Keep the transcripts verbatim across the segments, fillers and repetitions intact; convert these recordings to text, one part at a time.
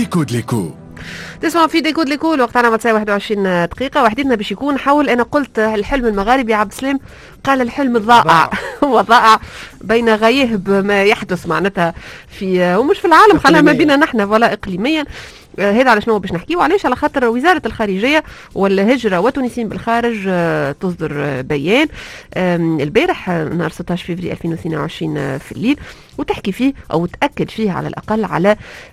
ديكو ديكو تسمعوا في ديكو ديكو. الوقت على متساوي واحد وعشرين دقيقة. وحديثنا باش يكون حول أنا قلت الحلم المغاربي. عبد السلام قال الحلم الضائع هو ضائع بين غيهب ما يحدث معناتها في ومش في العالم، خلينا ما بينا نحن ولا إقليميا. هذا على شنو باش نحكيو علاش؟ على خاطر وزارة الخارجية والهجرة والتونسيين بالخارج تصدر بيان البارح نهار ستة عشر فبراير ألفين واثنين وعشرين في الليل، وتحكي فيه أو تأكد فيه على الأقل على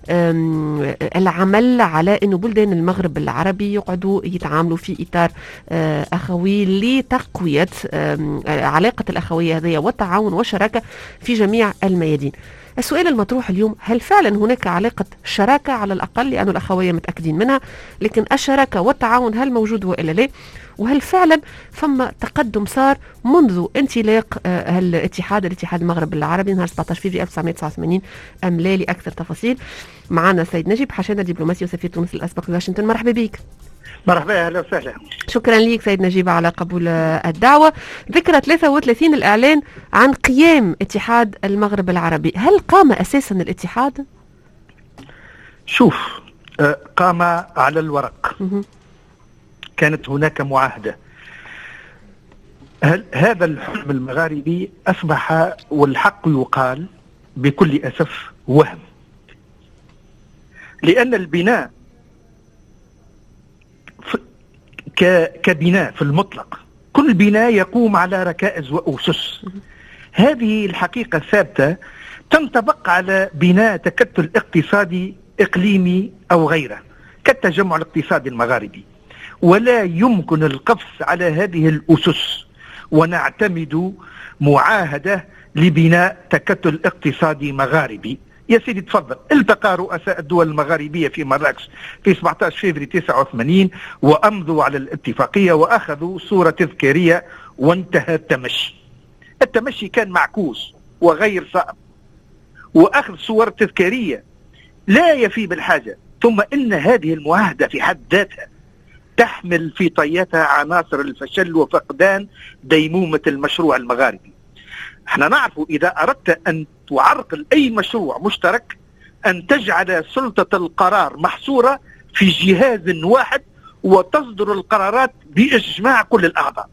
العمل على أنه بلدان المغرب العربي يقعدوا يتعاملوا في إطار أخوي لتقوية علاقة الأخوية هذه والتعاون والشراكة في جميع الميادين. السؤال المطروح اليوم، هل فعلا هناك علاقة شراكة على الأقل، لأن الأخوية متأكدين منها، لكن الشراكة والتعاون هل موجود وإلا لا؟ وهل فعلا فما تقدم صار منذ انطلاق الاتحاد الاتحاد المغرب العربي نهار سبعة عشر فبراير ألف وتسعمائة وتسعة وثمانين؟ أم لا؟ لأكثر تفاصيل معنا سيد نجيب حشانة، دبلوماسي وسفير تونس الأسبق في واشنطن. مرحبا بك. مرحبا، اهلا وسهلا. شكرا لك سيد نجيب على قبول الدعوة. ذكرى ثلاثة وثلاثين الإعلان عن قيام اتحاد المغرب العربي، هل قام أساسا الاتحاد؟ شوف، قام على الورق. كانت هناك معاهدة. هل هذا الحلم المغاربي أصبح والحق يقال بكل أسف وهم، لأن البناء كبناء في المطلق كل بناء يقوم على ركائز وأسس. هذه الحقيقة ثابتة تنطبق على بناء تكتل اقتصادي إقليمي أو غيره كالتجمع الاقتصادي المغاربي، ولا يمكن القفز على هذه الأسس ونعتمد معاهدة لبناء تكتل اقتصادي مغاربي. يا سيدي تفضل، التقى رؤساء الدول المغاربية في مراكش في سبعة عشر فبراير تسعة وثمانين وأمضوا على الاتفاقية وأخذوا صورة تذكارية وانتهى التمشي. التمشي كان معكوس وغير صائب، وأخذ صور تذكارية لا يفي بالحاجة. ثم إن هذه المعاهدة في حد ذاتها تحمل في طياتها عناصر الفشل وفقدان ديمومة المشروع المغاربي. احنا نعرف إذا أردت أن تعرقل أي مشروع مشترك أن تجعل سلطة القرار محصورة في جهاز واحد وتصدر القرارات بإجماع كل الأعضاء.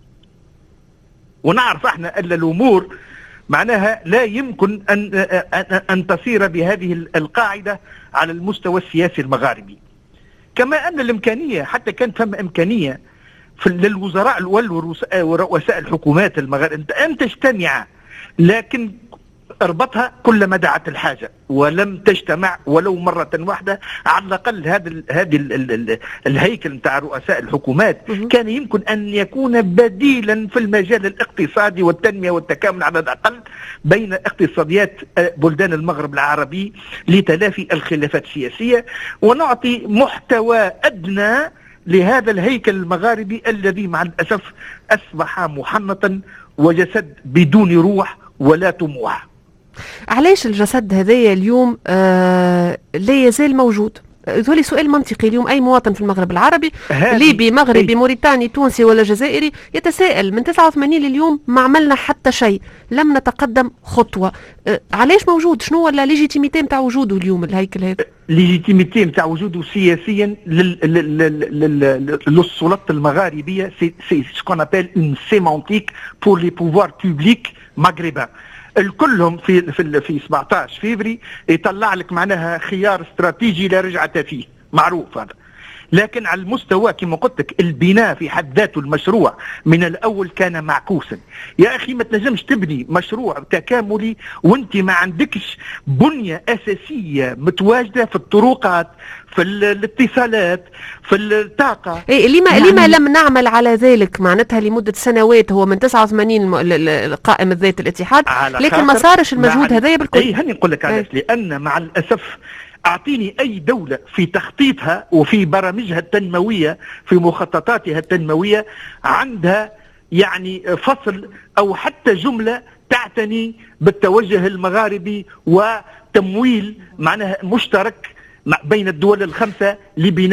ونعرف احنا أن الأمور معناها لا يمكن أن, أن تصير بهذه القاعدة على المستوى السياسي المغاربي. كما أن الإمكانية حتى كان فما إمكانية للوزراء ورؤساء الحكومات المغاربية أن تجتمع، لكن اربطها كلما دعت الحاجة، ولم تجتمع ولو مرة واحدة. على الأقل هذا هذه الهيكل نتاع رؤساء الحكومات كان يمكن أن يكون بديلا في المجال الاقتصادي والتنمية والتكامل على الأقل بين اقتصاديات بلدان المغرب العربي لتلافي الخلافات السياسية، ونعطي محتوى أدنى لهذا الهيكل المغاربي الذي مع الأسف أصبح محنطا وجسد بدون روح ولا طموح. علاش الجسد هذايا اليوم آه لا يزال موجود؟ ذولي سؤال منطقي. اليوم أي مواطن في المغرب العربي، ليبي مغربي موريتاني تونسي ولا جزائري، يتساءل من تسعة وثمانين لليوم ما عملنا حتى شيء، لم نتقدم خطوة. آه علاش موجود؟ شنو ولا ليجيتيميتي نتاع وجوده اليوم الهيكل هذا؟ ليجيتيميتي نتاع وجوده سياسيا للسلطات المغاربية سي سكون ابل اون سيمانتيك بور لي بوفوار بوبليك مغربان. الكلهم في في في سبعة عشر فبراير يطلع لك معناها خيار استراتيجي لا رجعة فيه، معروف هذا. لكن على المستوى كما قلت لك البناء في حد ذاته المشروع من الأول كان معكوسا. يا أخي ما تنجمش تبني مشروع تكاملي وانت ما عندكش بنية أساسية متواجدة في الطرقات، في الاتصالات، في الطاقة. إيه لما يعني لما لم نعمل على ذلك معناتها لمدة سنوات؟ هو من تسعة وثمانين قائم ذات الاتحاد، لكن ما صارش المجهود هذايا بالكل. اي هني نقول لك علاش، لأن مع الأسف أعطيني أي دولة في تخطيطها وفي برامجها التنموية في مخططاتها التنموية عندها يعني فصل أو حتى جملة تعتني بالتوجه المغاربي وتمويل معناها مشترك بين الدول الخمسة لبناء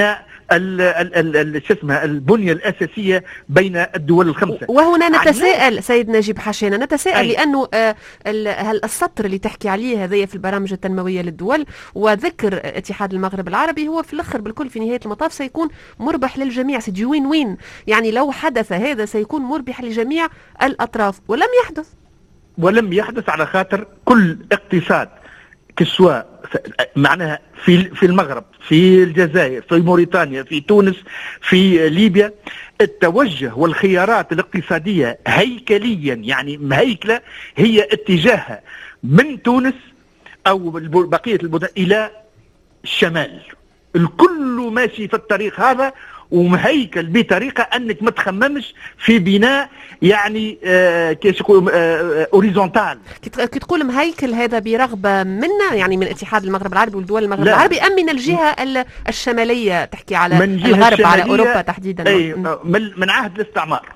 شو اسمها البنيه الاساسيه بين الدول الخمسه. وهنا نتساءل سيد نجيب حشينه، نتساءل أي. لانه آه السطر اللي تحكي عليه هذايا في البرامج التنمويه للدول وذكر اتحاد المغرب العربي هو في الاخر بالكل في نهايه المطاف سيكون مربح للجميع، سي وين وين، يعني لو حدث هذا سيكون مربح لجميع الاطراف، ولم يحدث ولم يحدث على خاطر كل اقتصاد كسوا معناها في في المغرب، في الجزائر، في موريتانيا، في تونس، في ليبيا، التوجه والخيارات الاقتصادية هيكليا يعني مهيكلة هي اتجاهها من تونس أو بقية البلدان إلى الشمال. الكل ماشي في الطريق هذا ومهيكل بطريقة أنك ما تخممش في بناء يعني آه كيش يقولوا آه اوريزونتال. كي تقول مهيكل هذا برغبة منا يعني من اتحاد المغرب العربي والدول المغرب لا. العربي أم من الجهة الشمالية تحكي على الغرب على أوروبا تحديدا؟ أي من, من عهد الاستعمار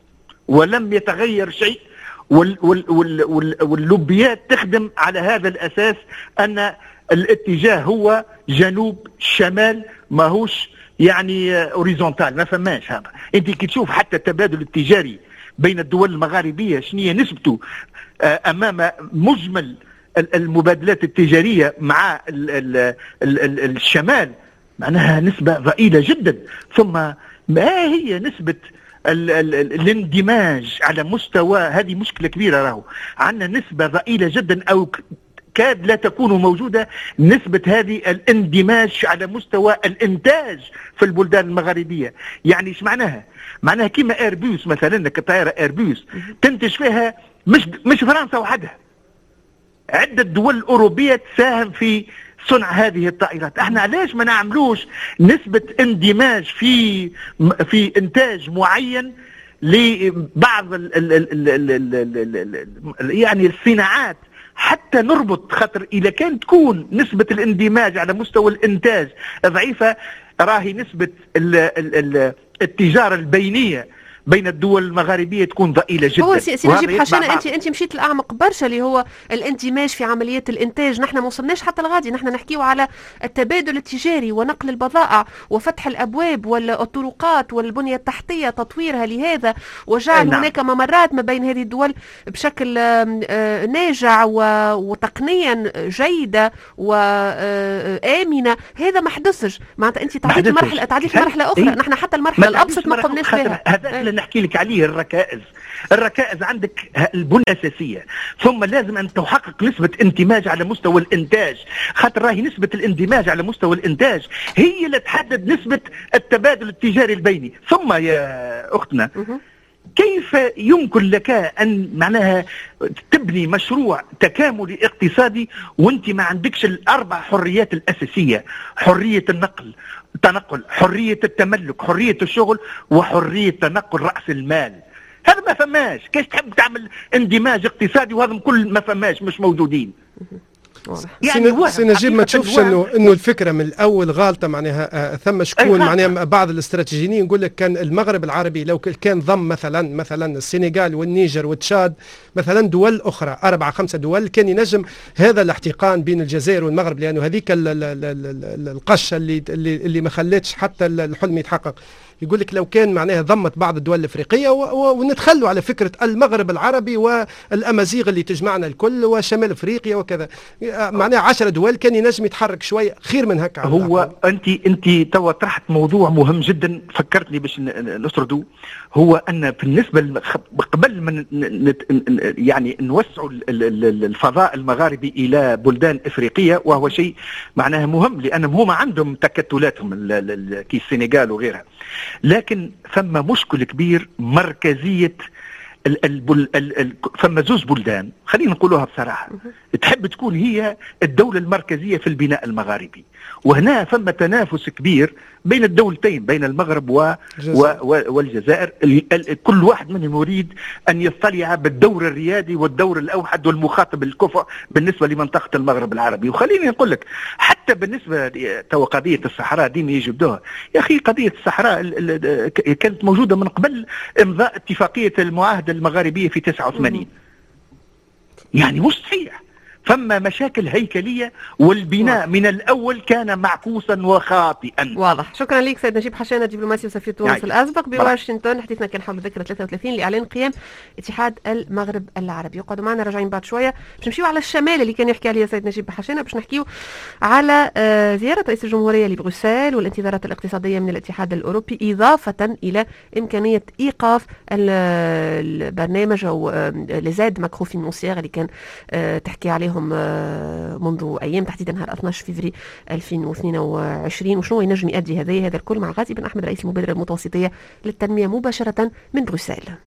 ولم يتغير شيء، وال وال وال وال واللوبيات تخدم على هذا الأساس أن الاتجاه هو جنوب شمال ماهوش يعني اوريزونتال، ما فماش هذا. انت كي تشوف حتى التبادل التجاري بين الدول المغاربيه شنو نسبته امام مجمل المبادلات التجاريه مع ال ال ال ال الشمال معناها نسبه ضئيله جدا. ثم ما هي نسبه ال ال الاندماج على مستوى، هذه مشكله كبيره راهو، عندنا نسبه ضئيله جدا او كاد لا تكون موجودة نسبة هذه الاندماج على مستوى الانتاج في البلدان المغاربية. يعني ايش معناها؟ معناها كيما ايربوس مثلا، كطائرة ايربوس تنتج فيها مش مش فرنسا وحدها، عدة دول أوروبية تساهم في صنع هذه الطائرات. احنا علاش ما نعملوش نسبة اندماج في في انتاج معين لبعض ال ال ال ال ال ال يعني الصناعات حتى نربط؟ خاطر إذا كان تكون نسبة الاندماج على مستوى الإنتاج ضعيفة راهي نسبة ال ال ال التجارة البينية بين الدول المغاربية تكون ضئيلة جدا. هو سي نجيب حشانة انت انت مشيت الاعمق برشا اللي هو الاندماج في عمليات الانتاج. نحن ما وصلناش حتى لغادي، نحن نحكيو على التبادل التجاري ونقل البضائع وفتح الابواب والطرقات والبنية التحتية تطويرها لهذا وجعل نعم. هناك ممرات ما بين هذه الدول بشكل ناجع وتقنيا جيدة وآمنة. هذا ما حدثش معناتها. انت تعطيت مرحلة تعطيت مرحلة اخرى. إيه؟ نحن حتى المرحلة الابسط ما قمناش بها. هذا اللي نحكي لك عليه الركائز. الركائز عندك البنية الأساسية، ثم لازم أن تحقق نسبة اندماج على مستوى الإنتاج، خاطر راهي نسبة الاندماج على مستوى الإنتاج هي اللي تحدد نسبة التبادل التجاري البيني. ثم يا أختنا كيف يمكن لك أن معناها تبني مشروع تكاملي اقتصادي وانت ما عندكش الأربع حريات الأساسية؟ حرية النقل تنقل، حرية التملك، حرية الشغل، وحرية تنقل رأس المال. هذا ما فماش. كيف تحب تعمل اندماج اقتصادي وهذا كل ما فماش مش موجودين؟ يعني سي نجيب ما تشوفش انه انه الفكره من الاول غالطه معناها آه ثم شكون معناها بعض الاستراتيجيين يقول لك كان المغرب العربي لو كان ضم مثلا مثلا السنغال والنيجر وتشاد مثلا دول اخرى اربعه خمسه دول كان ينجم هذا الاحتقان بين الجزائر والمغرب، لانه هذيك القشه اللي اللي, اللي ما خلتش حتى الحلم يتحقق. يقول لك لو كان معناها ضمت بعض الدول الافريقيه ونتخلوا على فكره المغرب العربي والامازيغ اللي تجمعنا الكل وشمال افريقيا وكذا، معناها عشرة دول كان ينجم يتحرك شويه خير من هكا. هو انت انت توا طرحت موضوع مهم جدا فكرتني باش نسردوا، هو ان بالنسبه قبل من يعني نوسعوا الفضاء المغاربي الى بلدان افريقيه، وهو شيء معناها مهم لانهم هما عندهم تكتلاتهم كي السنغال وغيرها، لكن ثم مشكل كبير مركزية ال ال ال ال فما زوز بلدان خلينا نقولوها بصراحة تحب تكون هي الدولة المركزية في البناء المغاربي، وهنا فما تنافس كبير بين الدولتين بين المغرب و و والجزائر. كل واحد منهم يريد أن يطلع بالدور الريادي والدور الأوحد والمخاطب الكفء بالنسبة لمنطقة المغرب العربي. وخليني نقول لك حتى بالنسبة تو قضية الصحراء ديما يجبدوها، يا أخي قضية الصحراء كانت موجودة من قبل إمضاء اتفاقية المعاهدة المغاربية في تسعة وثمانين، يعني مش صحيح. فما مشاكل هيكلية، والبناء واضح. من الأول كان معكوسا وخاطئا. واضح. شكرا لك سيد نجيب حشانة، دبلوماسي وسفير تونس يعني. الأسبق بواشنطن. حديثنا كان حول الذكرى ثلاثة وثلاثين لإعلان قيام اتحاد المغرب العربي. يقعدوا معنا راجعين بعد شوية باش نمشيو على الشمال اللي كان يحكي عليها سيد نجيب حشانة، باش نحكيو على زيارة رئيس الجمهورية لبروسيل والانتظارات الاقتصادية من الاتحاد الأوروبي، إضافة إلى إمكانية إيقاف البرنامج أو لزاد ماكرو فينانسيير اللي كان تحكي عليهم منذ أيام، تحديدا نهار اثني عشر فبراير ألفين واثنين وعشرين، وشنو ينجم يؤدي هذا هذا الكل مع غازي بن أحمد رئيس المبادرة المتوسطية للتنمية مباشرة من بروسيل.